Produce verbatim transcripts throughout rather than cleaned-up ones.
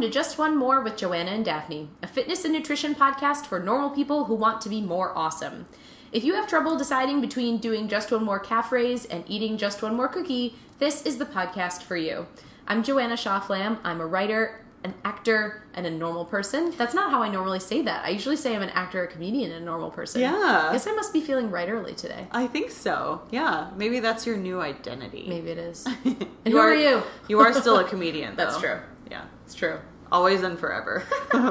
to Just One More with Joanna and Daphne, a fitness and nutrition podcast for normal people who want to be more awesome. If you have trouble deciding between doing just one more calf raise and eating just one more cookie, this is the podcast for you. I'm Joanna Shawflam. I'm a writer, an actor, and a normal person. That's not how I normally say that. I usually say I'm an actor, a comedian, and a normal person. Yeah. I guess I must be feeling right early today. I think so. Yeah. Maybe that's your new identity. Maybe it is. And who are, are you? You are still a comedian, though. That's true. Yeah. It's true. Always and forever.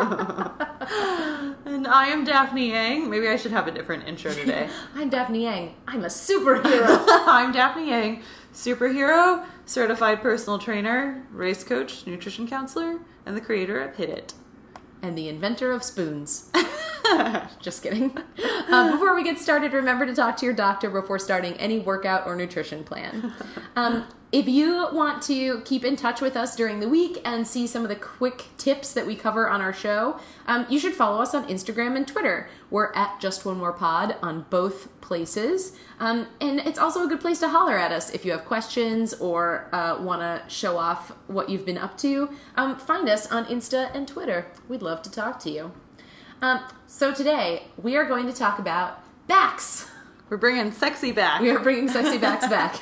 And I am Daphne Yang. Maybe I should have a different intro today. I'm Daphne Yang. I'm a superhero. I'm Daphne Yang, superhero, certified personal trainer, race coach, nutrition counselor, and the creator of Hit It. And the inventor of spoons. Just kidding. Um, before we get started, remember to talk to your doctor before starting any workout or nutrition plan. Um, if you want to keep in touch with us during the week and see some of the quick tips that we cover on our show, um, you should follow us on Instagram and Twitter. We're at Just One More Pod on both places. Um, and it's also a good place to holler at us if you have questions or uh, want to show off what you've been up to. Um, find us on Insta and Twitter. We'd love to talk to you. Um, so today, we are going to talk about backs. We're bringing sexy back. We are bringing sexy backs back.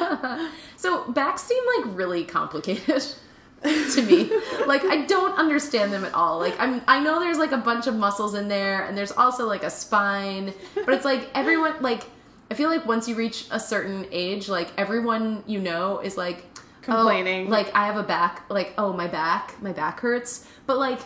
So backs seem like really complicated to me. Like, I don't understand them at all. Like, I'm, I know there's like a bunch of muscles in there, and there's also like a spine, but it's like everyone, like, I feel like once you reach a certain age, like everyone you know is like, complaining. Oh, like, I have a back, like, oh, my back, my back hurts. But like,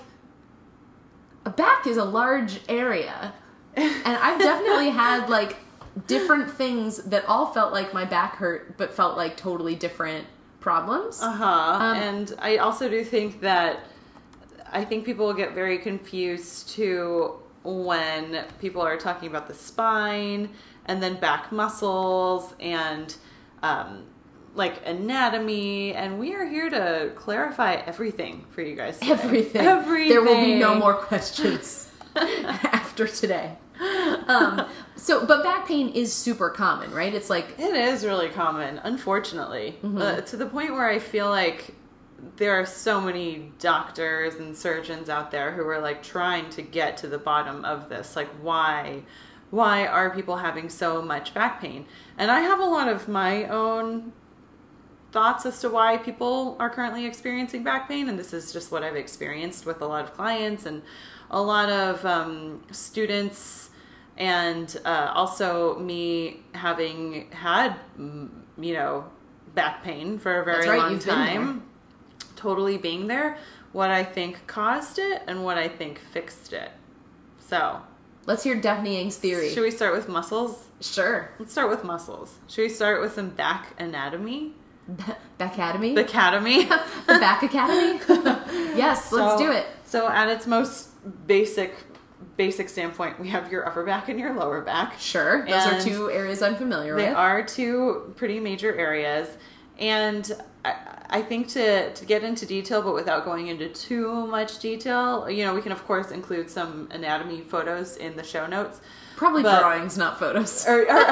a back is a large area. And I've definitely had like different things that all felt like my back hurt, but felt like totally different problems. Uh-huh. Um, and I also do think that I think people will get very confused too when people are talking about the spine and then back muscles and um, like anatomy, and we are here to clarify everything for you guys today. Everything. Everything. There will be no more questions after today. Um, so, but back pain is super common, right? It's like... It is really common, unfortunately. Mm-hmm. Uh, to the point where I feel like there are so many doctors and surgeons out there who are like trying to get to the bottom of this. Like, why? Why are people having so much back pain? And I have a lot of my own thoughts as to why people are currently experiencing back pain, and this is just what I've experienced with a lot of clients and a lot of um, students, and uh, also me having had, you know, back pain for a very That's right, long you've been time. Totally being there, what I think caused it and what I think fixed it. So let's hear Daphne Yang's theory. Should we start with muscles? Sure. Let's start with muscles. Should we start with some back anatomy? Backatomy? The academy? The back academy? Yes, let's so, do it. So at its most basic basic standpoint, we have your upper back and your lower back. Sure. Those and are two areas I'm familiar they with. They are two pretty major areas. And I, I think to, to get into detail, but without going into too much detail, you know, we can of course include some anatomy photos in the show notes. Probably but, drawings, not photos. Or, or,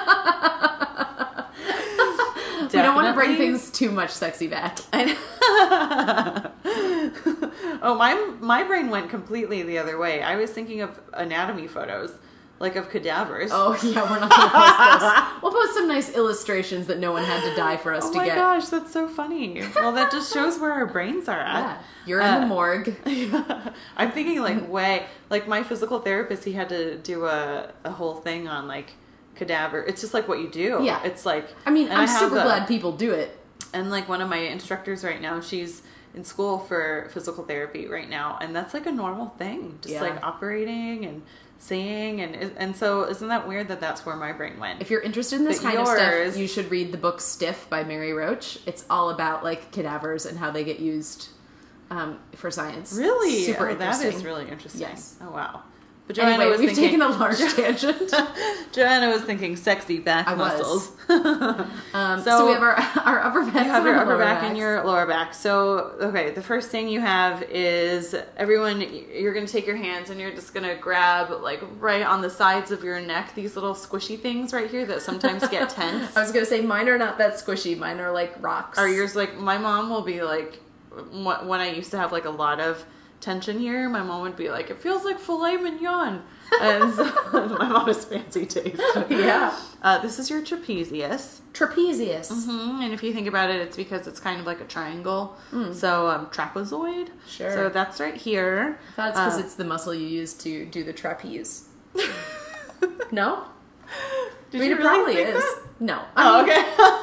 we don't want to bring things too much sexy back. I know. Oh, my my brain went completely the other way. I was thinking of anatomy photos, like of cadavers. Oh yeah, we're not going to post those. We'll post some nice illustrations that no one had to die for us oh to get. Oh my gosh, that's so funny. Well, that just shows where our brains are at. Yeah, you're in uh, the morgue. Yeah. I'm thinking like way, like my physical therapist, he had to do a, a whole thing on like cadaver. It's just like what you do. Yeah. It's like, I mean, I'm I super a, glad people do it. And like one of my instructors right now, she's in school for physical therapy right now. And that's like a normal thing. Just yeah. like operating and seeing. And and so isn't that weird that that's where my brain went? If you're interested in this but kind yours, of stuff, you should read the book Stiff by Mary Roach. It's all about like cadavers and how they get used um, for science. Really? Super oh, interesting. That is really interesting. Yes. Oh, wow. But Joanna anyway, was we've thinking, taken a large tangent. Joanna was thinking sexy back I muscles. um, so, so we have our, our upper back. You have your upper back backs. and your lower back. So, okay, the first thing you have is everyone, you're going to take your hands and you're just going to grab like right on the sides of your neck, these little squishy things right here that sometimes get tense. I was going to say mine are not that squishy. Mine are like rocks. Are yours like, my mom will be like, wh- when I used to have like a lot of tension here, my mom would be like, it feels like filet mignon. And so, my mom has fancy taste. Yeah. Uh, this is your trapezius. Trapezius. Mm-hmm. And if you think about it, it's because it's kind of like a triangle. Mm. So um, trapezoid. Sure. So that's right here. I thought it's because uh, it's the muscle you use to do the trapeze. No? Did I mean, you it really probably think is. that? No. Oh, I mean, okay.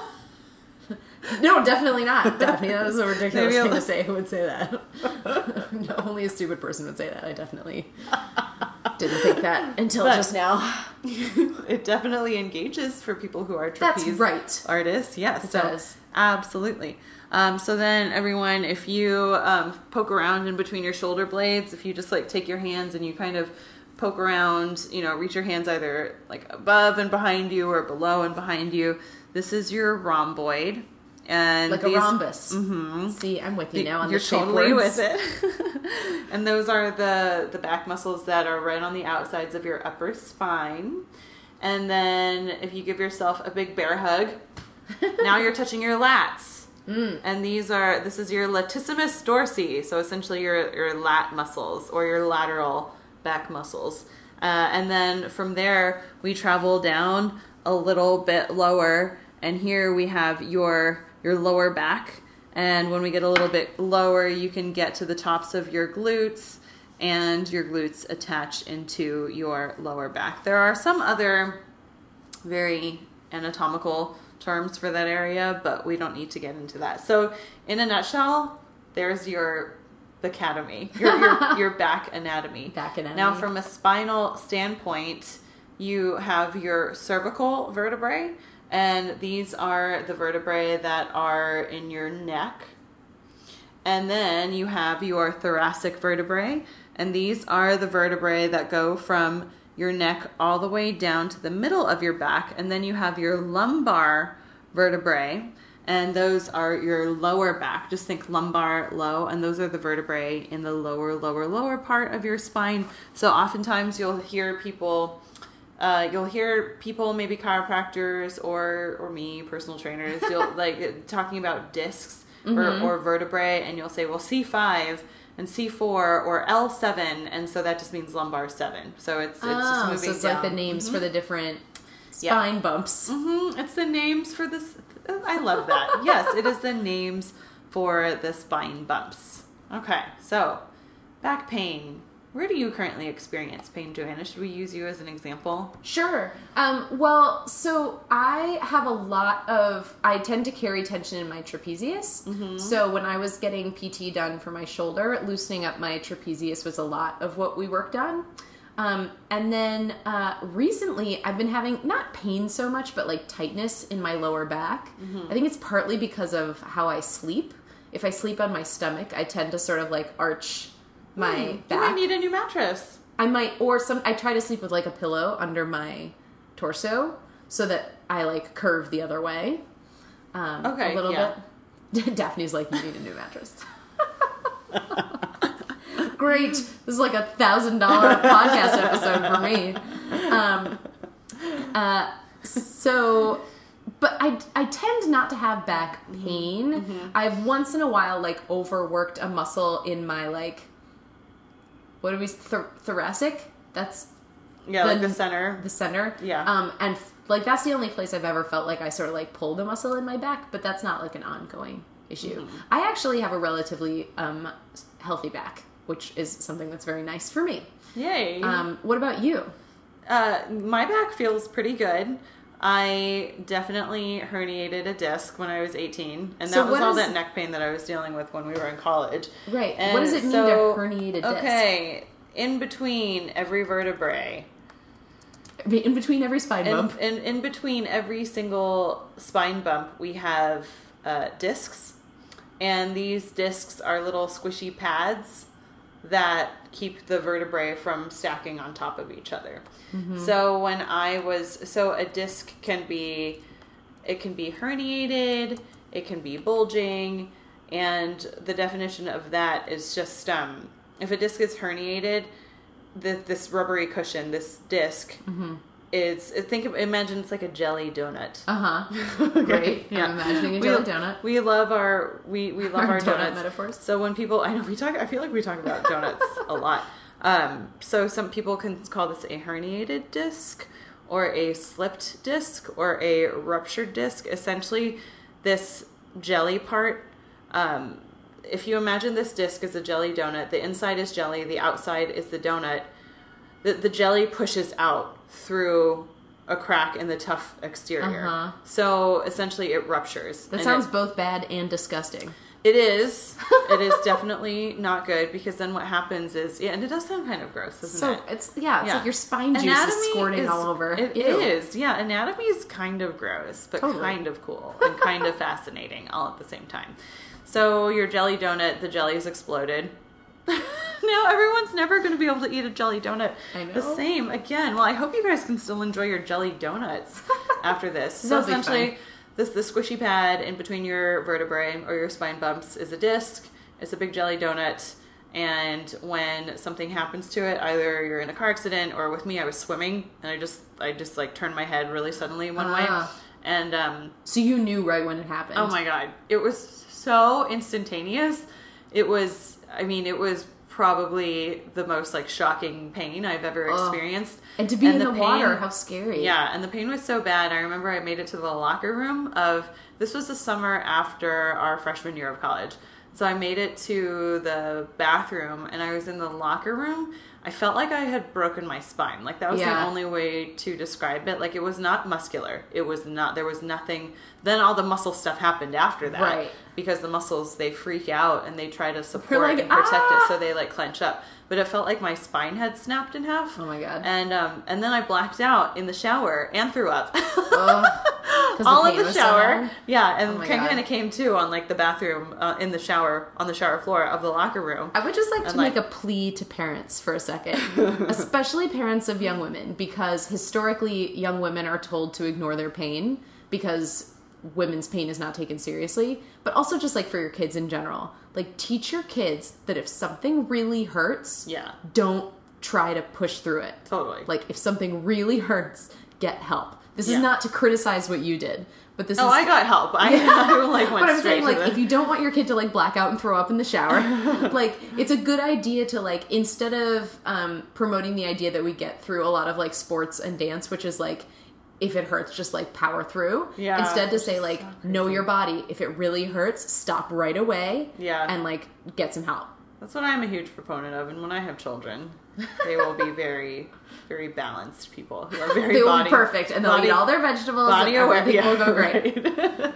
no, definitely not. Daphne, that was a ridiculous Maybe thing I'll- to say. Who would say that? No, only a stupid person would say that. I definitely didn't think that until But- just now. It definitely engages for people who are trapeze That's right. artists. Yes, It so does. absolutely. Um, so then, everyone, if you um, poke around in between your shoulder blades, if you just like take your hands and you kind of poke around, you know, reach your hands either like above and behind you or below and behind you. This is your rhomboid. And Like these, a rhombus. Mm-hmm. See, I'm with you now on You're the shape totally words. with it. And those are the, the back muscles that are right on the outsides of your upper spine. And then if you give yourself a big bear hug, now you're touching your lats. Mm. And these are, this is your latissimus dorsi. So essentially your, your lat muscles or your lateral back muscles. Uh, and then from there, we travel down a little bit lower. And here we have your, your lower back. And when we get a little bit lower, you can get to the tops of your glutes, and your glutes attach into your lower back. There are some other very anatomical terms for that area, but we don't need to get into that. So in a nutshell, there's your academy, your, your, your back anatomy. Back anatomy. Now from a spinal standpoint, you have your cervical vertebrae, and these are the vertebrae that are in your neck. And then you have your thoracic vertebrae, and these are the vertebrae that go from your neck all the way down to the middle of your back. And then you have your lumbar vertebrae, and those are your lower back. Just think lumbar, low, and those are the vertebrae in the lower, lower, lower part of your spine. So oftentimes you'll hear people... Uh, you'll hear people, maybe chiropractors or or me, personal trainers, you'll like talking about discs mm-hmm. or, or vertebrae, and you'll say, well, C five and C four or L seven, and so that just means lumbar seven. So it's it's oh, just moving so it's down. like the names mm-hmm. for the different spine yeah. bumps. Mm-hmm. It's the names for this. I love that. Yes, it is the names for the spine bumps. Okay, so back pain. Where do you currently experience pain, Joanna? Should we use you as an example? Sure. Um, well, so I have a lot of, I tend to carry tension in my trapezius. Mm-hmm. So when I was getting P T done for my shoulder, loosening up my trapezius was a lot of what we worked on. Um, and then uh, recently I've been having, not pain so much, but like tightness in my lower back. Mm-hmm. I think it's partly because of how I sleep. If I sleep on my stomach, I tend to sort of like arch my mm, back. You might need a new mattress. I might, or some, I try to sleep with like a pillow under my torso so that I like curve the other way. Um, okay, a little yeah. bit. Daphne's like, you need a new mattress. Great. This is like a thousand dollar podcast episode for me. Um, uh, so, but I, I tend not to have back pain. Mm-hmm. I've once in a while like overworked a muscle in my like, what do we, th- thoracic? That's yeah, the, like the center. The center. Yeah. Um, and f- like that's the only place I've ever felt like I sort of like pulled a muscle in my back, but that's not like an ongoing issue. Mm-hmm. I actually have a relatively um, healthy back, which is something that's very nice for me. Yay. Um, what about you? Uh, my back feels pretty good. I definitely herniated a disc when I was eighteen, and that So was what all is- that neck pain that I was dealing with when we were in college. Right. And what does it mean so, to herniate a disc? Okay, in between every vertebrae, In between every spine in, bump. in, in between every single spine bump, we have uh, discs, and these discs are little squishy pads that keep the vertebrae from stacking on top of each other. Mm-hmm. So when I was, so a disc can be, it can be herniated, it can be bulging, and the definition of that is just, um, if a disc is herniated, the, this rubbery cushion, this disc, mm-hmm. is think of, imagine it's like a jelly donut. Uh huh. Okay. Right. Yeah. I'm imagining a jelly we, donut. We love our we we love our, Our donut donuts. metaphors. So when people, I know we talk, I feel like we talk about donuts a lot. Um, so some people can call this a herniated disc, or a slipped disc, or a ruptured disc. Essentially, this jelly part. Um, if you imagine this disc as a jelly donut, the inside is jelly, the outside is the donut. The, the jelly pushes out through a crack in the tough exterior. Uh-huh. So essentially it ruptures. That And sounds it, both bad and disgusting. It is. It is definitely not good, because then what happens is, yeah, and it does sound kind of gross, doesn't So it? it's yeah, it's Yeah. like your spine juice Anatomy is squirting is- all over. It Ew. is, yeah. Anatomy is kind of gross, but Totally. kind of cool and kind of fascinating all at the same time. So your jelly donut, the jelly's exploded. Now everyone's never going to be able to eat a jelly donut I know. the same again. Well, I hope you guys can still enjoy your jelly donuts after this. So That'll be essentially, fun. this the squishy pad in between your vertebrae or your spine bumps is a disc. It's a big jelly donut. And when something happens to it, either you're in a car accident, or with me, I was swimming and I just, I just like turned my head really suddenly one Ah. way. And, um, So you knew right when it happened. oh my God, it was so instantaneous. It was, I mean, it was probably the most like shocking pain I've ever Ugh. experienced. And to be in the, pain- water, how scary. Yeah, and the pain was so bad. I remember I made it to the locker room of, this was the summer after our freshman year of college. So I made it to the bathroom, and I was in the locker room. I felt like I had broken my spine. Like, that was Yeah. the only way to describe it. Like, it was not muscular. It was not, there was nothing. Then all the muscle stuff happened after that. Right. Because the muscles, they freak out and they try to support like, and protect "Ah!" it, so they like clench up. But it felt like my spine had snapped in half. Oh my God. And um, and then I blacked out in the shower and threw up. Ugh. 'Cause the All in pain the was so shower. bad? Yeah, and Oh my Ken God. kind of came too on like the bathroom uh, in the shower, on the shower floor of the locker room. I would just like to And, like- make a plea to parents for a second, especially parents of young women, because historically young women are told to ignore their pain because women's pain is not taken seriously, but also just like for your kids in general. Like, teach your kids that if something really hurts, Yeah, don't try to push through it. totally. Like, if something really hurts, get help. This Yeah. is not to criticize what you did, but this oh, is... I got help. I, I like went But I'm straight saying, like, to the... if you don't want your kid to, like, black out and throw up in the shower, like, it's a good idea to, like, instead of um, promoting the idea that we get through a lot of, like, sports and dance, which is, like, if it hurts, just, like, power through. Yeah, Instead to which say, is like, so know your body. If it really hurts, stop right away. Yeah. And, like, get some help. That's what I'm a huge proponent of. And when I have children, they will be very, very balanced people who are very They will body, be perfect, and they'll body, eat all their vegetables, body and aware. everything Yeah, will go great.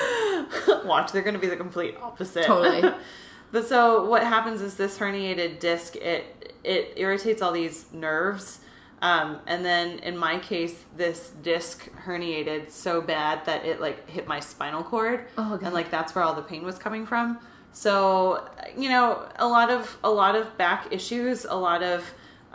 right. Watch, they're going to be the complete opposite. Totally. But so what happens is this herniated disc, it it irritates all these nerves. Um, and then in my case, this disc herniated so bad that it like hit my spinal cord. Oh, God. And like that's where all the pain was coming from. So, you know, a lot of a lot of back issues, a lot of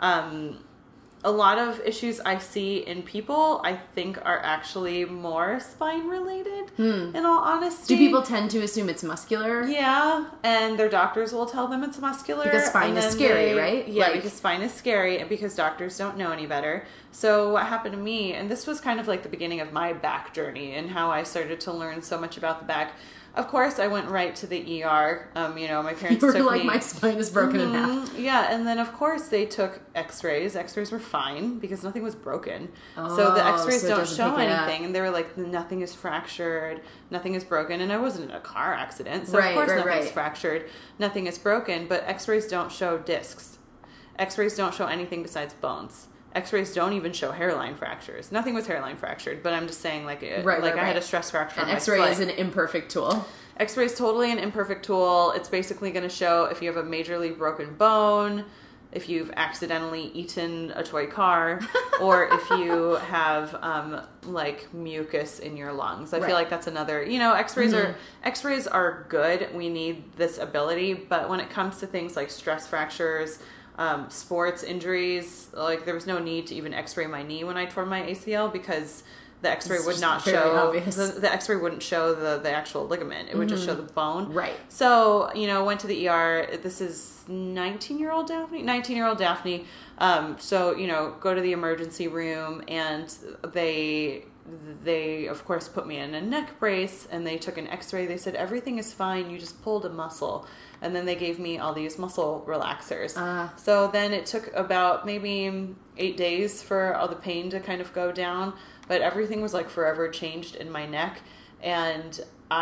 um a lot of issues I see in people, I think are actually more spine related, in all honesty. Do people tend to assume it's muscular? Yeah, and their doctors will tell them it's muscular. Because spine and is then scary, they- right? Yeah, Like- because spine is scary, and because doctors don't know any better. So what happened to me, and this was kind of like the beginning of my back journey and how I started to learn so much about the back. Of course, I went right to the E R. Um, you know, my parents You were took like, me. my spine is broken in half. Mhm, Yeah, and then of course they took X-rays. X-rays were fine because nothing was broken. so Oh, the X-rays so it don't doesn't show pick it up. anything, and they were like, nothing is fractured, nothing is broken, and I wasn't in a car accident, so Right, of course right, nothing's right. fractured, nothing is broken. But X-rays don't show discs. X-rays don't show anything besides bones. X-rays don't even show hairline fractures. Nothing was hairline fractured, but I'm just saying, like, it, Right, like right, I had right. a stress fracture. An on my X-ray foot. is an imperfect tool. X-ray is totally an imperfect tool. It's basically going to show if you have a majorly broken bone, if you've accidentally eaten a toy car, or if you have um, like mucus in your lungs. I Right. feel like that's another. You know, X-rays Mhm. are X-rays are good. We need this ability, but when it comes to things like stress fractures, um, sports injuries, like there was no need to even X-ray my knee when I tore my A C L because the X-ray It's would just not very show obvious. the, the X-ray wouldn't show the, the actual ligament. It would just show the bone. Right. So, you know, went to the E R. This is nineteen-year-old Daphne. nineteen-year-old Daphne Um, so, you know, go to the emergency room, and they, they, of course, put me in a neck brace, and they took an x-ray. They said, everything is fine. You just pulled a muscle. And then they gave me all these muscle relaxers. Uh. So then it took about maybe eight days for all the pain to kind of go down. But everything was like forever changed in my neck. And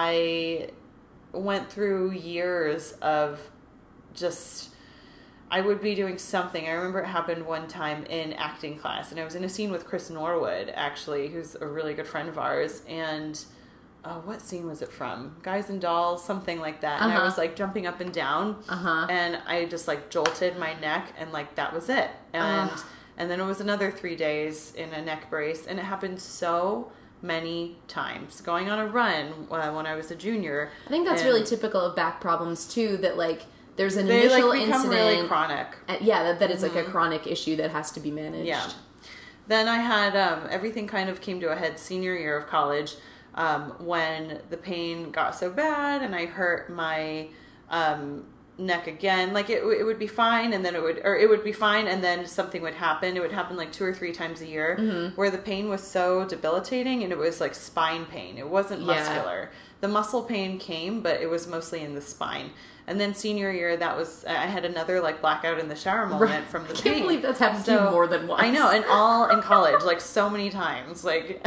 I went through years of just... I would be doing something. I remember it happened one time in acting class, and I was in a scene with Chris Norwood, actually, who's a really good friend of ours, and uh, what scene was it from? Guys and Dolls, something like that. And uh-huh. I was like jumping up and down, uh-huh. and I just like jolted my neck, and like that was it. And uh. and then it was another three days in a neck brace, and it happened so many times. Going on a run uh, when I was a junior. I think that's and, really typical of back problems too. That like. There's an they, initial like, become incident. Really chronic. Uh, yeah, that, that is mm-hmm. like a chronic issue that has to be managed. Yeah. Then I had, um, everything kind of came to a head senior year of college um, when the pain got so bad and I hurt my um, neck again. Like it, it would be fine and then it would, or it would be fine and then something would happen. It would happen like two or three times a year mm-hmm. where the pain was so debilitating and it was like spine pain. It wasn't muscular. Yeah. The muscle pain came, but it was mostly in the spine. And then senior year, that was, I had another like blackout in the shower moment right. from the pain. I can't believe that's happened so, to you more than once. I know, and all in college, like so many times. Like,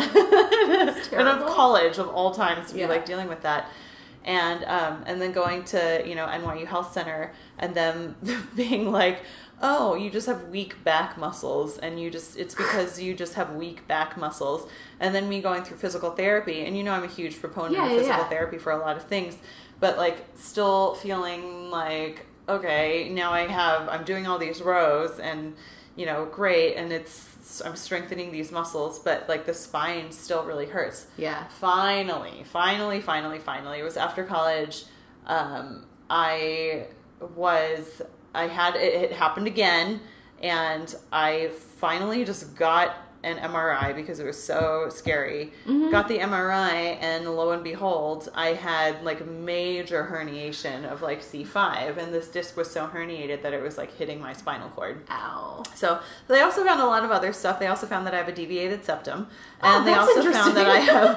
and of college of all times to be yeah. like dealing with that. And, um, and then going to, you know, N Y U Health Center and them being like, oh, you just have weak back muscles and you just, it's because you just have weak back muscles. And then me going through physical therapy, and you know I'm a huge proponent yeah, of physical yeah. therapy for a lot of things, but like still feeling like, okay, now I have, I'm doing all these rows and, you know, great. And it's, I'm strengthening these muscles, but like the spine still really hurts. Yeah. Finally, finally, finally, finally, it was after college. Um, I was, I had, it, it happened again. And I finally just got an M R I because it was so scary. Mm-hmm. Got the M R I and lo and behold, I had like major herniation of like C five, and this disc was so herniated that it was like hitting my spinal cord. Ow. So they also found a lot of other stuff. They also found that I have a deviated septum. Oh, and they that's also found that I have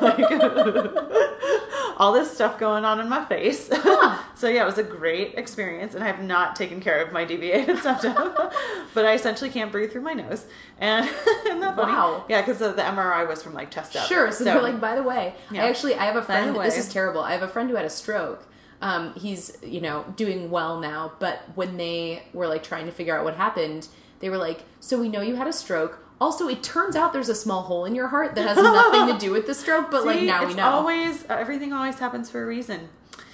like all this stuff going on in my face. Huh. So yeah, it was a great experience, and I have not taken care of my deviated septum. But I essentially can't breathe through my nose. And isn't that funny? Wow. Yeah, because the, the M R I was from like chest up. Sure. So, so they're like, by the way, yeah. I actually, I have a friend, way, this is terrible. I have a friend who had a stroke. Um, he's, you know, doing well now, but when they were like trying to figure out what happened, they were like, so we know you had a stroke. Also, it turns out there's a small hole in your heart that has nothing to do with the stroke, but See, like now we know. Always, everything always happens for a reason.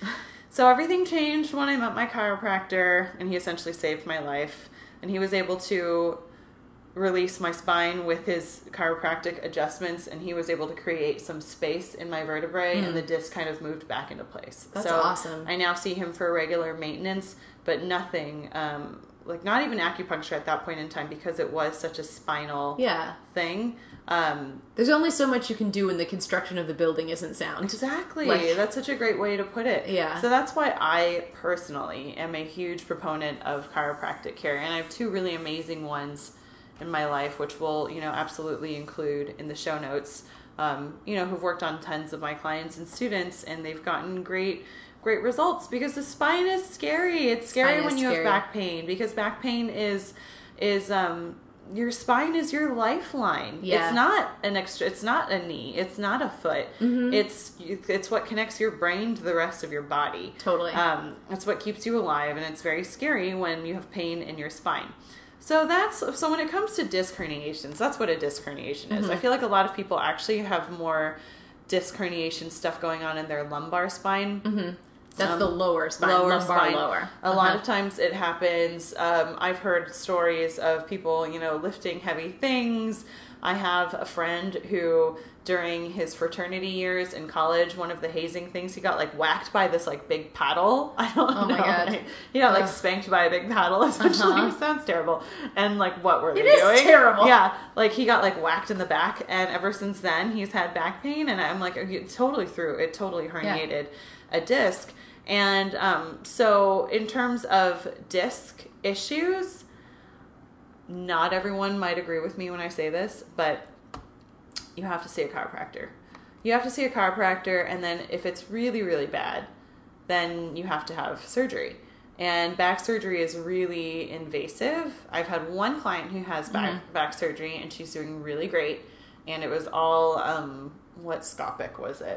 So everything changed when I met my chiropractor, and he essentially saved my life. And he was able to release my spine with his chiropractic adjustments, and he was able to create some space in my vertebrae, mm. and the disc kind of moved back into place. That's so awesome. I now see him for regular maintenance, but nothing, um, like not even acupuncture at that point in time, because it was such a spinal yeah. thing. Um, There's only so much you can do when the construction of the building isn't sound. Exactly. Like, that's such a great way to put it. Yeah. So that's why I personally am a huge proponent of chiropractic care, and I have two really amazing ones in my life, which we'll, you know, absolutely include in the show notes, um, you know, who've worked on tons of my clients and students, and they've gotten great, great results, because the spine is scary. It's scary Spine when you scary. have back pain, because back pain is, is, um, your spine is your lifeline. Yeah. It's not an extra, it's not a knee. It's not a foot. Mm-hmm. It's, it's what connects your brain to the rest of your body. Totally. Um, it's what keeps you alive, and it's very scary when you have pain in your spine. So that's, so when it comes to disc herniations, that's what a disc herniation is. Mm-hmm. I feel like a lot of people actually have more disc herniation stuff going on in their lumbar spine. Mm-hmm. That's um, the lower spine, lower lumbar spine. lower. A uh-huh. lot of times it happens. Um, I've heard stories of people, you know, lifting heavy things. I have a friend who, during his fraternity years in college, one of the hazing things, he got like whacked by this like big paddle. I don't oh know. Oh my God. Like, he got like spanked by a big paddle, essentially. Uh-huh. Sounds terrible. And like, what were they it doing? It is terrible. Yeah. Like he got like whacked in the back, and ever since then he's had back pain, and I'm like, it totally through. It totally herniated yeah. a disc. And um, so in terms of disc issues, not everyone might agree with me when I say this, but you have to see a chiropractor. You have to see a chiropractor, and then if it's really, really bad, then you have to have surgery. And back surgery is really invasive. I've had one client who has back mm-hmm. back surgery, and she's doing really great. And it was all, um, what scopic was it?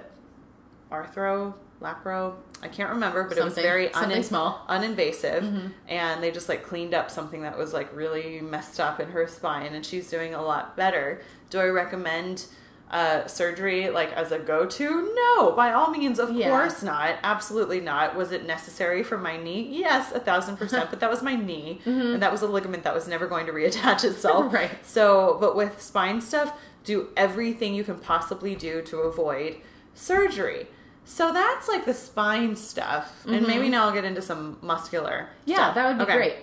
Arthro? Lapro? I can't remember, but something, it was very un- small. uninvasive. Mm-hmm. And they just like cleaned up something that was like really messed up in her spine, and she's doing a lot better. Do I recommend uh, surgery like as a go-to? No, by all means, of yeah. course not. Absolutely not. Was it necessary for my knee? Yes, a thousand percent. But that was my knee, mm-hmm. and that was a ligament that was never going to reattach itself. Right. So, but with spine stuff, do everything you can possibly do to avoid surgery. So that's like the spine stuff. Mm-hmm. And maybe now I'll get into some muscular yeah, stuff. that would be okay. great.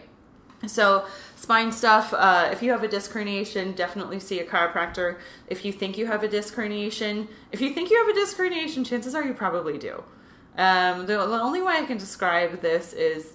So spine stuff, uh, if you have a disc herniation, definitely see a chiropractor. If you think you have a disc herniation, if you think you have a disc herniation, chances are you probably do. Um, the, the only way I can describe this is,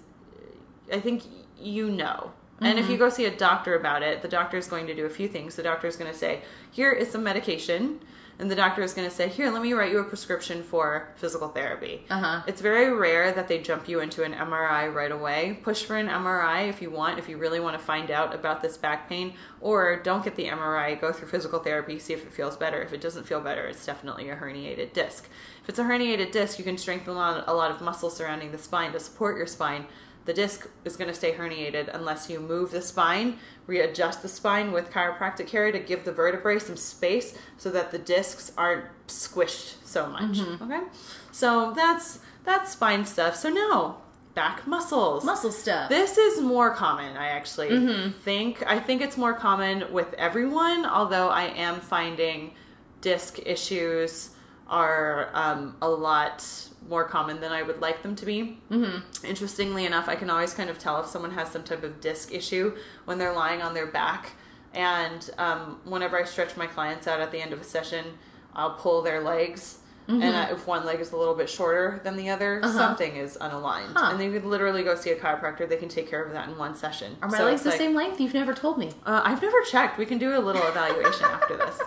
I think you know. And mm-hmm. if you go see a doctor about it, the doctor is going to do a few things. The doctor is going to say, here is some medication. And the doctor is going to say, here, let me write you a prescription for physical therapy. Uh-huh. It's very rare that they jump you into an M R I right away. Push for an M R I if you want, if you really want to find out about this back pain. Or don't get the M R I, go through physical therapy, see if it feels better. If it doesn't feel better, it's definitely a herniated disc. If it's a herniated disc, you can strengthen a lot, a lot of muscle surrounding the spine to support your spine. The disc is going to stay herniated unless you move the spine, readjust the spine with chiropractic care to give the vertebrae some space so that the discs aren't squished so much. Mm-hmm. Okay? So that's that's spine stuff. So now, back muscles. Muscle stuff. This is more common, I actually mm-hmm. think. I think it's more common with everyone, although I am finding disc issues are um, a lot more common than I would like them to be. Mm-hmm. Interestingly enough, I can always kind of tell if someone has some type of disc issue when they're lying on their back. And um, whenever I stretch my clients out at the end of a session, I'll pull their legs. Mm-hmm. And I, if one leg is a little bit shorter than the other, uh-huh. something is unaligned. Huh. And they could literally go see a chiropractor. They can take care of that in one session. Are my so legs the like, same length? You've never told me. Uh, I've never checked. We can do a little evaluation after this.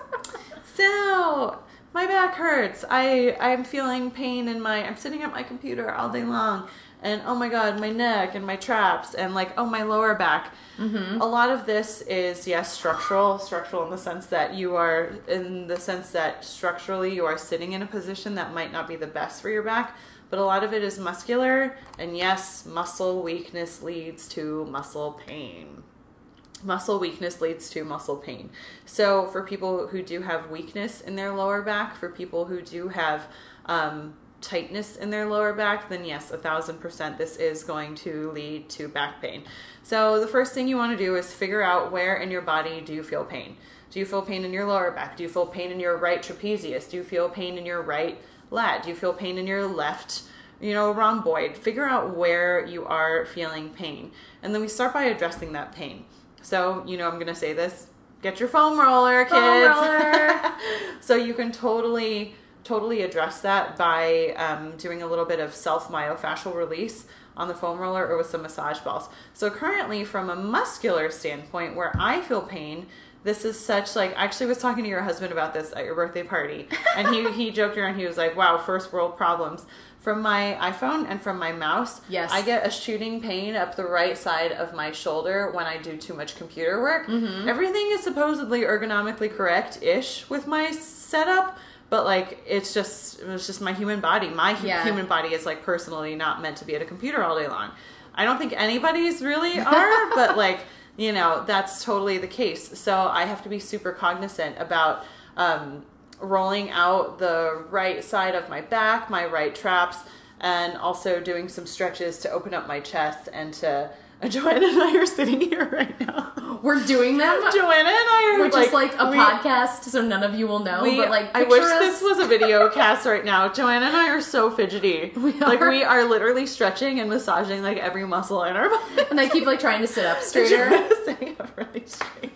So... my back hurts. I, I'm feeling pain in my, I'm sitting at my computer all day long. And oh my God, my neck and my traps and like, oh, my lower back. Mm-hmm. A lot of this is, yes, structural. Structural in the sense that you are, in the sense that structurally you are sitting in a position that might not be the best for your back. But a lot of it is muscular. And yes, muscle weakness leads to muscle pain. Muscle weakness leads to muscle pain. So for people who do have weakness in their lower back, for people who do have um, tightness in their lower back, then yes, a thousand percent this is going to lead to back pain. So the first thing you want to do is figure out where in your body do you feel pain. Do you feel pain in your lower back? Do you feel pain in your right trapezius? Do you feel pain in your right lat? Do you feel pain in your left, you know, rhomboid? Figure out where you are feeling pain. And then we start by addressing that pain. So, you know, I'm going to say this, get your foam roller, kids. Foam roller. So you can totally, totally address that by um, doing a little bit of self-myofascial release on the foam roller or with some massage balls. So currently, from a muscular standpoint, where I feel pain, this is such like, I actually was talking to your husband about this at your birthday party, and he, he joked around, he was like, wow, first world problems. From my iPhone and from my mouse, yes. I get a shooting pain up the right side of my shoulder when I do too much computer work. Mm-hmm. Everything is supposedly ergonomically correct-ish with my setup, but like it's just it's just my human body. My yeah. human body is like personally not meant to be at a computer all day long. I don't think anybody's really are, but like, you know, that's totally the case. So I have to be super cognizant about um rolling out the right side of my back, my right traps, and also doing some stretches to open up my chest and to... Joanna and I are sitting here right now. We're doing them? Joanna and I are Which like... Which is like a we, podcast, so none of you will know, we, but like I wish us. this was a video cast right now. Joanna and I are so fidgety. We are. Like, we are literally stretching and massaging like every muscle in our body. And I keep like trying to sit up straighter. Sitting up really straight.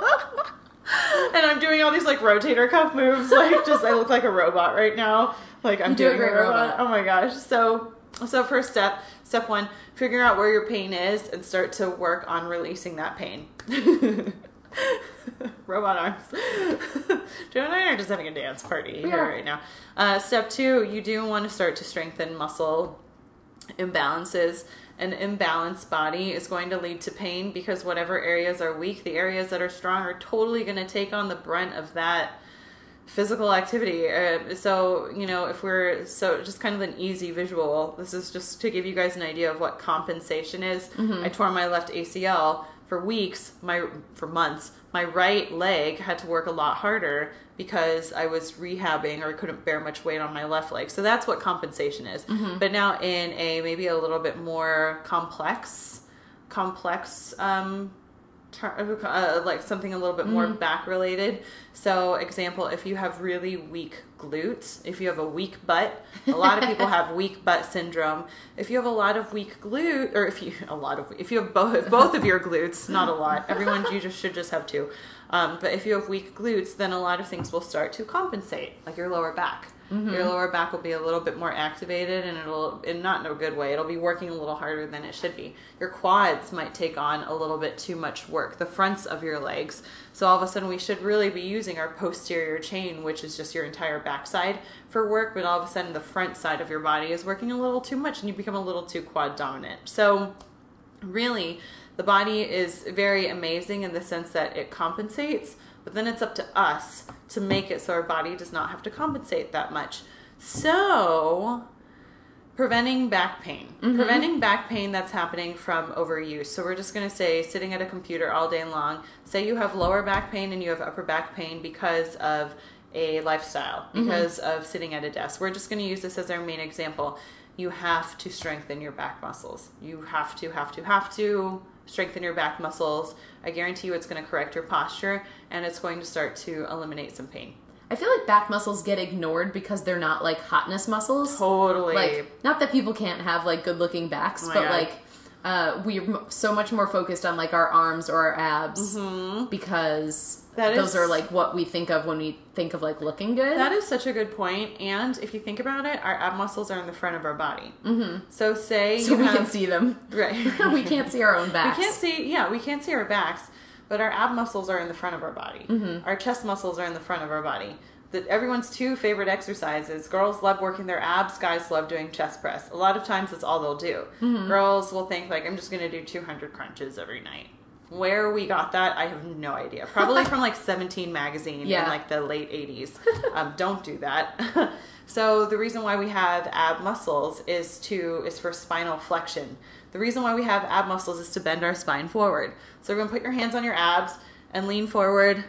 And I'm doing all these like rotator cuff moves, like just I look like a robot right now. Like I'm you doing do a great a robot. robot. Oh my gosh. So So first step, step one, figure out where your pain is and start to work on releasing that pain. Robot arms. Joe and I are just having a dance party We here are. right now. Uh, step two, you do want to start to strengthen muscle imbalances. An imbalanced body is going to lead to pain because whatever areas are weak, the areas that are strong are totally going to take on the brunt of that physical activity. Uh, so, you know, if we're, so just kind of an easy visual, this is just to give you guys an idea of what compensation is. Mm-hmm. I tore my left A C L for weeks, my, for months. My right leg had to work a lot harder because I was rehabbing or couldn't bear much weight on my left leg. So that's what compensation is. Mm-hmm. But now in a, maybe a little bit more complex, complex, um, ter- uh, like something a little bit more Mm. back related. So example, if you have really weak glutes, if you have a weak butt, a lot of people have weak butt syndrome. If you have a lot of weak glute, or if you, a lot of, if you have both, both of your glutes, not a lot, everyone, you just should just have two. Um, but if you have weak glutes, then a lot of things will start to compensate, like your lower back. Mm-hmm. Your lower back will be a little bit more activated, and it'll, and not in a good way, it'll be working a little harder than it should be. Your quads might take on a little bit too much work, the fronts of your legs. So all of a sudden we should really be using our posterior chain, which is just your entire backside, for work, but all of a sudden the front side of your body is working a little too much and you become a little too quad dominant. So really, the body is very amazing in the sense that it compensates, but then it's up to us to make it so our body does not have to compensate that much. So, preventing back pain. Mm-hmm. Preventing back pain that's happening from overuse. So we're just going to say sitting at a computer all day long. Say you have lower back pain and you have upper back pain because of a lifestyle, because mm-hmm. of sitting at a desk. We're just going to use this as our main example. You have to strengthen your back muscles. You have to, have to, have to strengthen your back muscles. I guarantee you it's going to correct your posture and it's going to start to eliminate some pain. I feel like back muscles get ignored because they're not like hotness muscles. Totally. Like, not that people can't have like good looking backs, Oh my but God. like uh, we're m- so much more focused on like our arms or our abs Mm-hmm. because That those is- are like what we think of when we think of like looking good. That is such a good point. And if you think about it, our ab muscles are in the front of our body. Mm-hmm. So say So you we have, can see them. Right. We can't see our own backs. We can't see, yeah, we can't see our backs, but our ab muscles are in the front of our body. Mm-hmm. Our chest muscles are in the front of our body. That everyone's two favorite exercises. Girls love working their abs, guys love doing chest press. A lot of times it's all they'll do. Mm-hmm. Girls will think like, I'm just going to do two hundred crunches every night. Where we got that, I have no idea. Probably from like seventeen magazine Yeah. in like the late eighties. Um, don't do that. So the reason why we have ab muscles is to is for spinal flexion. The reason why we have ab muscles is to bend our spine forward. So we're going to put your hands on your abs and lean forward,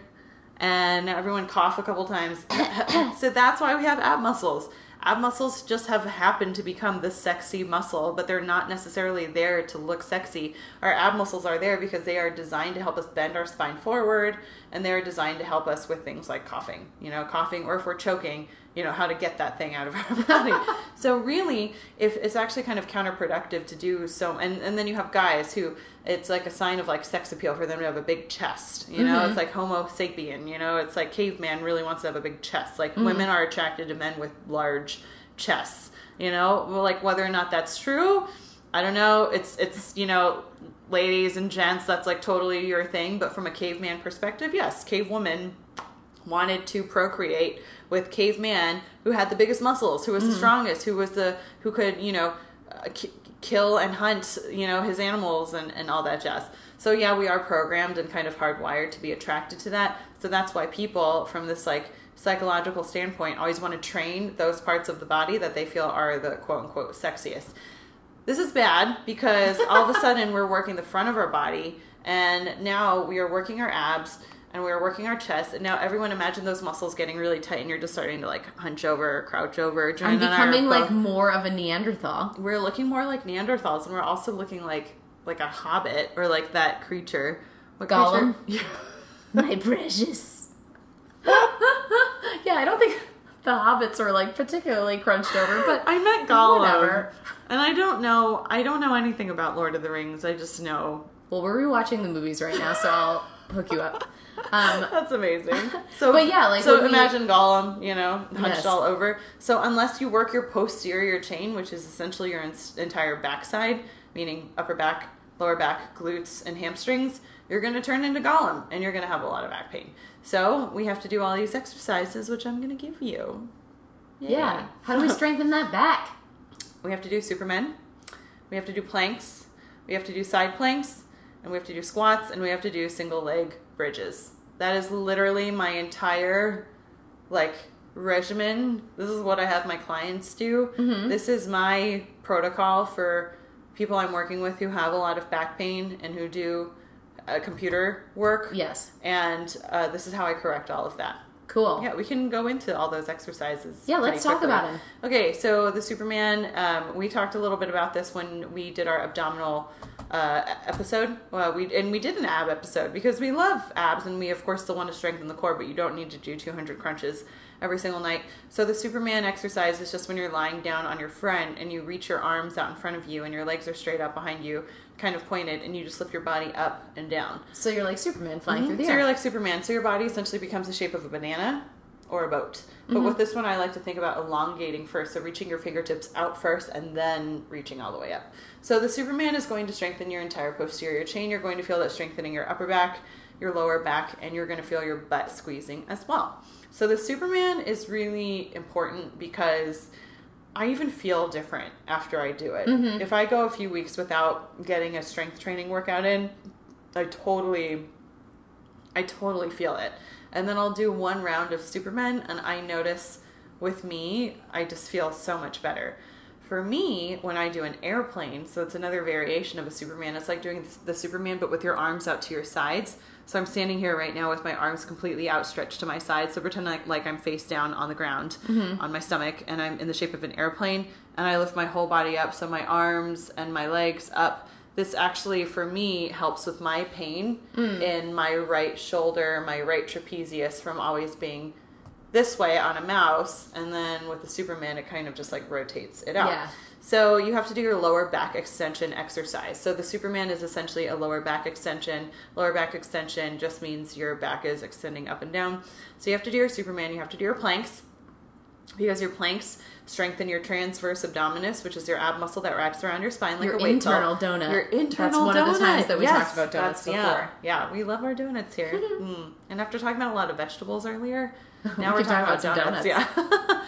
and everyone cough a couple times. So that's why we have ab muscles. Ab muscles just have happened to become the sexy muscle, but they're not necessarily there to look sexy. Our ab muscles are there because they are designed to help us bend our spine forward, and they're designed to help us with things like coughing, you know, coughing, or if we're choking, you know, how to get that thing out of our body. So really, if it's actually kind of counterproductive to do so, and, and then you have guys who, it's like a sign of like sex appeal for them to have a big chest, you know, Mm-hmm. it's like Homo sapien, you know, it's like caveman really wants to have a big chest. Like Mm-hmm. women are attracted to men with large chests, you know, well, like whether or not that's true, I don't know. It's, it's, you know, ladies and gents, that's like totally your thing. But from a caveman perspective, yes, cave woman wanted to procreate with caveman who had the biggest muscles, who was Mm-hmm. the strongest, who was the, who could, you know, uh, k- kill and hunt, you know, his animals and, and all that jazz. So yeah, we are programmed and kind of hardwired to be attracted to that. So that's why people from this like psychological standpoint always want to train those parts of the body that they feel are the quote unquote sexiest. This is bad because all of a sudden we're working the front of our body, and now we are working our abs and we are working our chest, and now everyone imagine those muscles getting really tight and you're just starting to like hunch over, crouch over. I'm Joanna and I are becoming like both- more of a Neanderthal. we're looking more like Neanderthals, and we're also looking like like a hobbit or like that creature. What Gollum? creature? My precious. Yeah, I don't think the hobbits were like particularly crunched over, but I met Gollum. whatever. And I don't know I don't know anything about Lord of the Rings. I just know Well, we're rewatching the movies right now, so I'll hook you up. Um, That's amazing. So, but yeah, like so we, imagine Gollum, you know, hunched yes. all over. So unless you work your posterior chain, which is essentially your in- entire backside, meaning upper back, lower back, glutes, and hamstrings, you're going to turn into Gollum, and you're going to have a lot of back pain. So we have to do all these exercises, which I'm going to give you. Yay. Yeah. How do we strengthen that back? We have to do Superman. We have to do planks. We have to do side planks. And we have to do squats. And we have to do single leg bridges. That is literally my entire, like, regimen. This is what I have my clients do. Mm-hmm. This is my protocol for people I'm working with who have a lot of back pain and who do uh, computer work. Yes. And uh, this is how I correct all of that. Cool. Yeah, we can go into all those exercises. Yeah, let's talk quickly. about them. Okay, so the Superman, um, we talked a little bit about this when we did our abdominal uh, episode. Well, we and we did an ab episode because we love abs and we, of course, still want to strengthen the core, but you don't need to do two hundred crunches every single night. So the Superman exercise is just when you're lying down on your front and you reach your arms out in front of you and your legs are straight up behind you, kind of pointed, and you just lift your body up and down. So you're like Superman flying mm-hmm. through the so air. So you're like Superman. So your body essentially becomes the shape of a banana or a boat. But mm-hmm. with this one, I like to think about elongating first. So reaching your fingertips out first and then reaching all the way up. So the Superman is going to strengthen your entire posterior chain. You're going to feel that strengthening your upper back, your lower back, and you're going to feel your butt squeezing as well. So the Superman is really important because I even feel different after I do it. Mm-hmm. If I go a few weeks without getting a strength training workout in, I totally, I totally feel it. And then I'll do one round of Superman and I notice with me, I just feel so much better. For me, when I do an airplane, so it's another variation of a Superman, it's like doing the Superman but with your arms out to your sides. So I'm standing here right now with my arms completely outstretched to my sides. So pretend like, like I'm face down on the ground mm-hmm. on my stomach and I'm in the shape of an airplane and I lift my whole body up. So my arms and my legs up. This actually, for me, helps with my pain mm. in my right shoulder, my right trapezius from always being this way on a mouse. And then with the Superman, it kind of just like rotates it out. Yeah. So you have to do your lower back extension exercise. So the Superman is essentially a lower back extension. Lower back extension just means your back is extending up and down. So you have to do your Superman. You have to do your planks because your planks strengthen your transverse abdominis, which is your ab muscle that wraps around your spine like your a weight internal belt. donut. Your internal That's one donut. of the times that we yes, talked about donuts before. Yeah, yeah, we love our donuts here. mm. And after talking about a lot of vegetables earlier, now we we're talking about, about donuts. donuts. Yeah.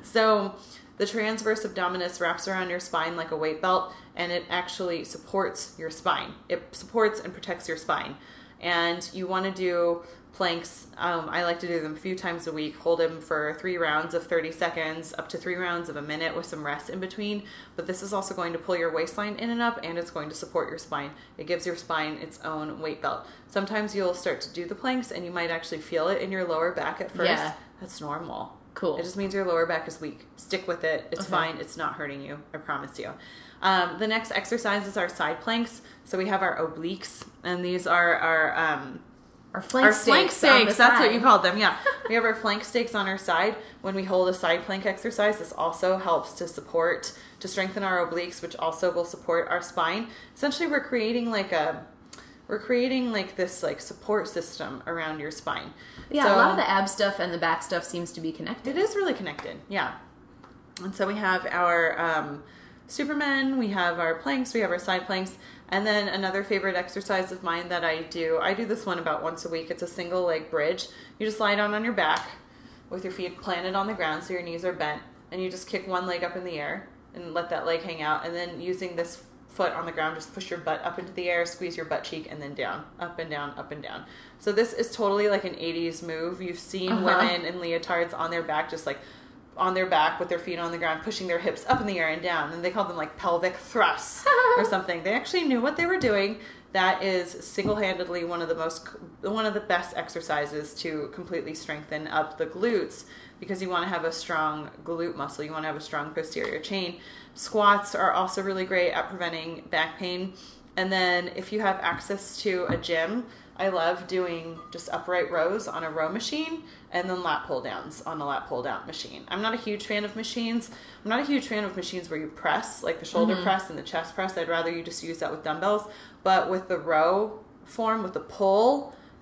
So the transverse abdominis wraps around your spine like a weight belt, and it actually supports your spine. It supports and protects your spine. And you want to do planks. Um, I like to do them a few times a week. Hold them for three rounds of thirty seconds, up to three rounds of a minute with some rest in between. But this is also going to pull your waistline in and up, and it's going to support your spine. It gives your spine its own weight belt. Sometimes you'll start to do the planks, and you might actually feel it in your lower back at first. Yeah. That's normal. Cool. It just means your lower back is weak. Stick with it. It's okay. Fine. It's not hurting you. I promise you. Um, the next exercises are side planks. So we have our obliques, and these are our um, our flank our stakes. Flank stakes. That's side. what you called them. Yeah, we have our flank stakes on our side. When we hold a side plank exercise, this also helps to support, to strengthen our obliques, which also will support our spine. Essentially, we're creating like a We're creating like this like support system around your spine. Yeah, so, a lot of the ab stuff and the back stuff seems to be connected. It is really connected, yeah. And so we have our um, Superman, we have our planks, we have our side planks, and then another favorite exercise of mine that I do, I do this one about once a week. It's a single leg bridge. You just lie down on your back with your feet planted on the ground so your knees are bent, and you just kick one leg up in the air and let that leg hang out, and then using this foot on the ground, just push your butt up into the air, squeeze your butt cheek, and then down, up and down, up and down. So this is totally like an eighties move. You've seen uh-huh. women in leotards on their back, just like on their back with their feet on the ground, pushing their hips up in the air and down. And they called them like pelvic thrusts or something. They actually knew what they were doing. That is single-handedly one of the most, one of the best exercises to completely strengthen up the glutes, because you want to have a strong glute muscle. You want to have a strong posterior chain. Squats are also really great at preventing back pain. And then if you have access to a gym, I love doing just upright rows on a row machine and then lat pull downs on a lat pull down machine. I'm not a huge fan of machines. I'm not a huge fan of machines where you press, like the shoulder mm-hmm. press and the chest press. I'd rather you just use that with dumbbells. But with the row form, with the pull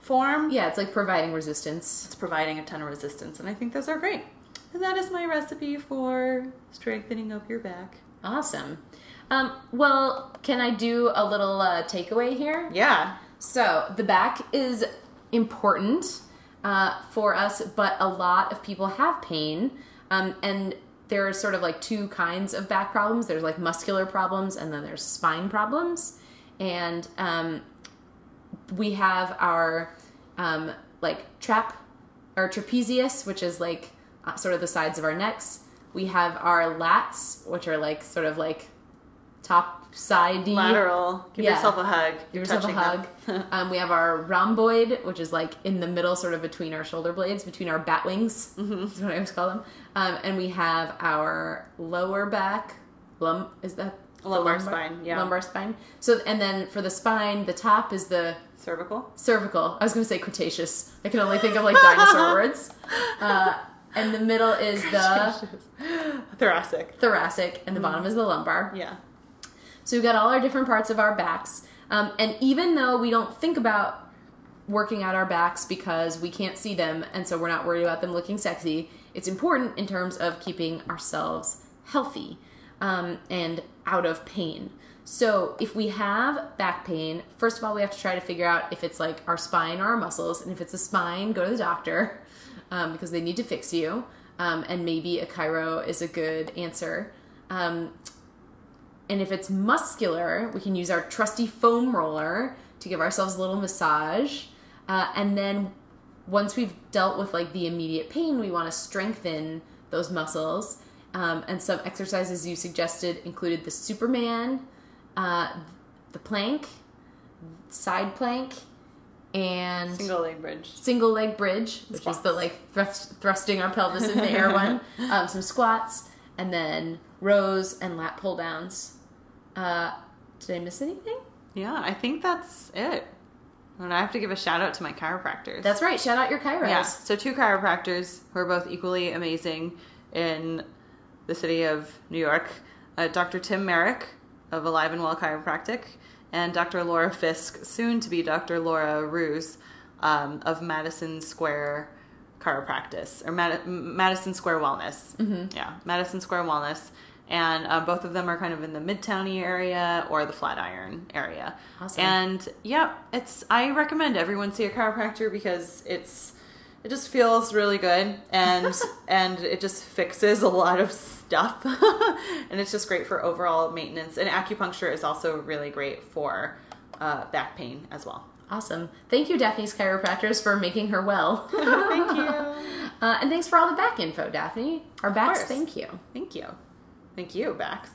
form. Yeah, it's like providing resistance. It's providing a ton of resistance, and I think those are great. And that is my recipe for strengthening up your back. Awesome. Um, well, can I do a little uh, takeaway here? Yeah. So the back is important uh, for us, but a lot of people have pain, um, and there are sort of like two kinds of back problems. There's like muscular problems, and then there's spine problems. And um, we have our um, like trap, our trapezius, which is like uh, sort of the sides of our necks. We have our lats, which are like sort of like top side lateral. Give yeah. yourself a hug. Give yourself a hug. um, we have our rhomboid, which is like in the middle, sort of between our shoulder blades, between our bat wings. Mm-hmm. Is what I always call them. Um, and we have our lower back. Lum is that lumbar, lumbar spine? Yeah, lumbar spine. So and then for the spine, the top is the cervical. Cervical. I was going to say Cretaceous. I can only think of like dinosaur words. Uh, and the middle is the thoracic. Thoracic, and the mm. bottom is the lumbar. Yeah. So we've got all our different parts of our backs. Um, and even though we don't think about working out our backs because we can't see them, and so we're not worried about them looking sexy, it's important in terms of keeping ourselves healthy um, and out of pain. So if we have back pain, first of all, we have to try to figure out if it's like our spine or our muscles. And if it's a spine, go to the doctor um, because they need to fix you. Um, and maybe a chiro is a good answer. Um, And if it's muscular, we can use our trusty foam roller to give ourselves a little massage. Uh, and then once we've dealt with like the immediate pain, we want to strengthen those muscles. Um, and some exercises you suggested included the Superman, uh, the plank, side plank, and single leg bridge. Single leg bridge, which squats. Is the like thrust, thrusting our pelvis in the air one. Um, some squats, and then rows and lat pull downs. Uh, did I miss anything? Yeah, I think that's it. And I have to give a shout out to my chiropractors. That's right. Shout out your chiros. Yeah. So two chiropractors who are both equally amazing in the city of New York. Uh, Doctor Tim Merrick of Alive and Well Chiropractic, and Doctor Laura Fisk, soon to be Doctor Laura Ruse, um, of Madison Square Chiropractic, or Mad- Madison Square Wellness. Mm-hmm. Yeah, Madison Square Wellness. And uh, both of them are kind of in the Midtowny area or the Flatiron area. Awesome. And yeah, it's I recommend everyone see a chiropractor because it's it just feels really good and and it just fixes a lot of stuff. And it's just great for overall maintenance. And acupuncture is also really great for uh, back pain as well. Awesome. Thank you, Daphne's chiropractors, for making her well. Thank you. Uh, and thanks for all the back info, Daphne. Our backs, thank you. Thank you. Thank you, Bax.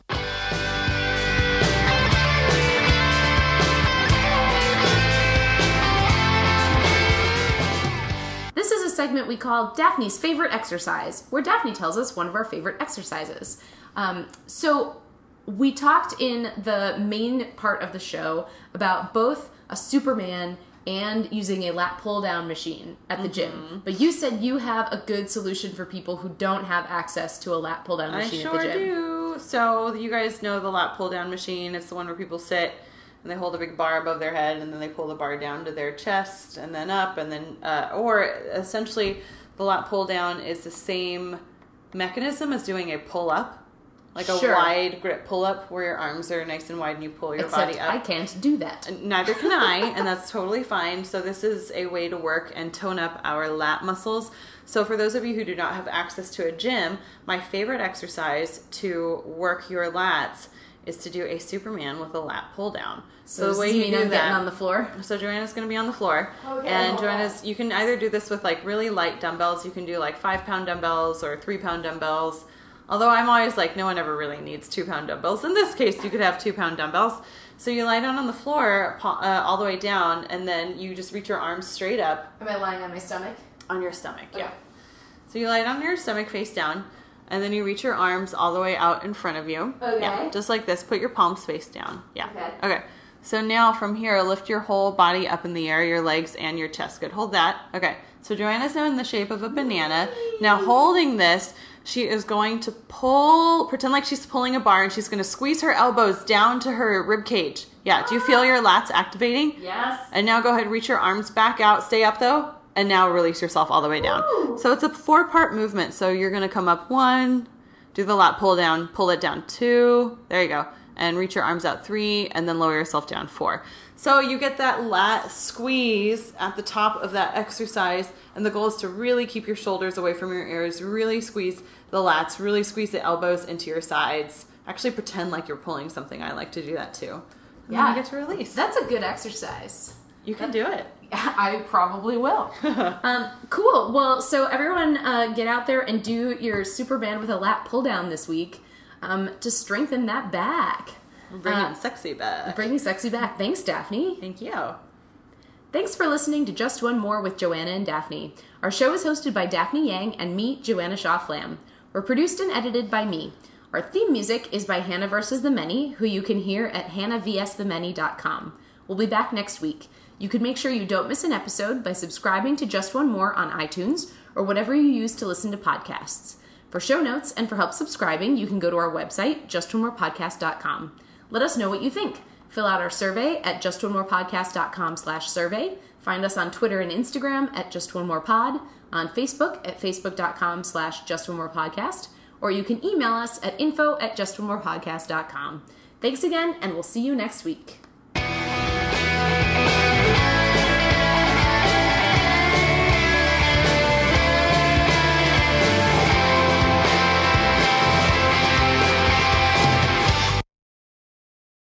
This is a segment we call Daphne's Favorite Exercise, where Daphne tells us one of our favorite exercises. Um, so we talked in the main part of the show about both a Superman and using a lat pull-down machine at the mm-hmm. gym. But you said you have a good solution for people who don't have access to a lat pull-down machine I sure at the gym. do. So you guys know the lat pull-down machine. It's the one where people sit and they hold a big bar above their head and then they pull the bar down to their chest and then up and then... Uh, or essentially, the lat pull-down is the same mechanism as doing a pull-up. Like a sure. wide grip pull-up where your arms are nice and wide and you pull your Except body up. I can't do that. Neither can I, and that's totally fine. So this is a way to work and tone up our lat muscles. So for those of you who do not have access to a gym, my favorite exercise to work your lats is to do a Superman with a lat pull-down. So, so the way you mean do I'm that, getting on the floor? So Joanna's going to be on the floor. Okay. And Joanna's, you can either do this with like really light dumbbells. You can do like five pound dumbbells or three pound dumbbells. Although I'm always like, no one ever really needs two-pound dumbbells. In this case, you could have two-pound dumbbells. So you lie down on the floor uh, all the way down, and then you just reach your arms straight up. Am I lying on my stomach? On your stomach, okay. Yeah. So you lie down on your stomach face down, and then you reach your arms all the way out in front of you. Okay. Yeah, just like this. Put your palms face down. Yeah. Okay. Okay. So now from here, lift your whole body up in the air, your legs and your chest. Good. Hold that. Okay. So Joanna's now in the shape of a banana. Now holding this, she is going to pull, pretend like she's pulling a bar, and she's going to squeeze her elbows down to her rib cage. Yeah, do you feel your lats activating? Yes. And now go ahead, reach your arms back out, stay up though, and now release yourself all the way down. Woo. So it's a four-part movement. So you're going to come up one, do the lat pull down, pull it down two, there you go, and reach your arms out three, and then lower yourself down four. So you get that lat squeeze at the top of that exercise, and the goal is to really keep your shoulders away from your ears, really squeeze the lats, really squeeze the elbows into your sides. Actually pretend like you're pulling something. I like to do that too. And Yeah. then you get to release. That's a good exercise. You can do it. I probably will. um, cool. Well, so everyone uh, get out there and do your Superman with a lat pull down this week um, to strengthen that back. Bringing Uh, sexy back. Bringing sexy back. Thanks, Daphne. Thank you. Thanks for listening to Just One More with Joanna and Daphne. Our show is hosted by Daphne Yang and me, Joanna Shaw Flam. We're produced and edited by me. Our theme music is by Hannah versus the Many, who you can hear at hannah vs the many dot com. We'll be back next week. You can make sure you don't miss an episode by subscribing to Just One More on iTunes or whatever you use to listen to podcasts. For show notes and for help subscribing, you can go to our website, just one more podcast dot com. Let us know what you think. Fill out our survey at just one more podcast dot com slash survey. Find us on Twitter and Instagram at just one more pod, on Facebook at facebook dot com slash just one more podcast, or you can email us at info at just one more podcast dot com. Thanks again, and we'll see you next week.